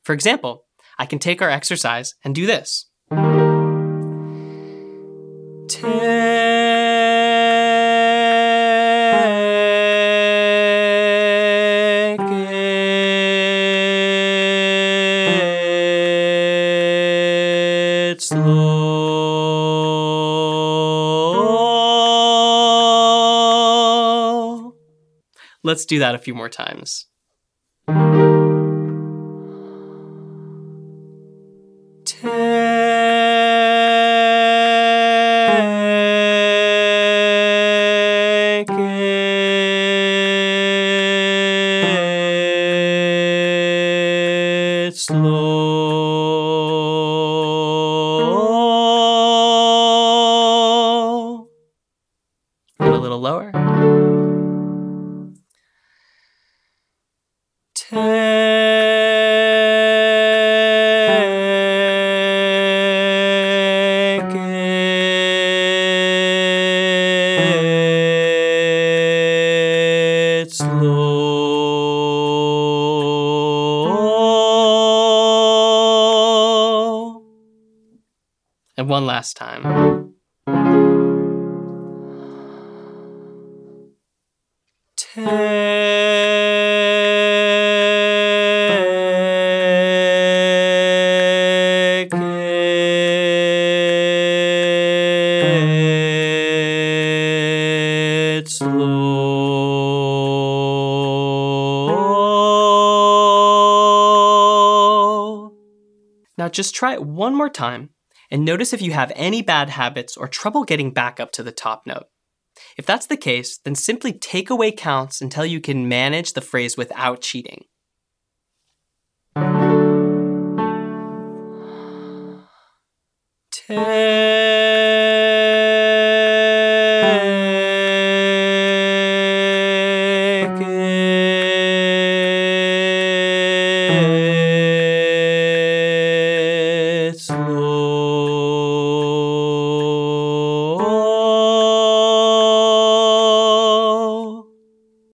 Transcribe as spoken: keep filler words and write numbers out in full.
For example, I can take our exercise and do this. Take it slow. Let's do that a few more times. Take it slow. And a little lower. Take it slow. And one last time. Take it slow. Now just try it one more time and notice if you have any bad habits or trouble getting back up to the top note. If that's the case, then simply take away counts until you can manage the phrase without cheating. Take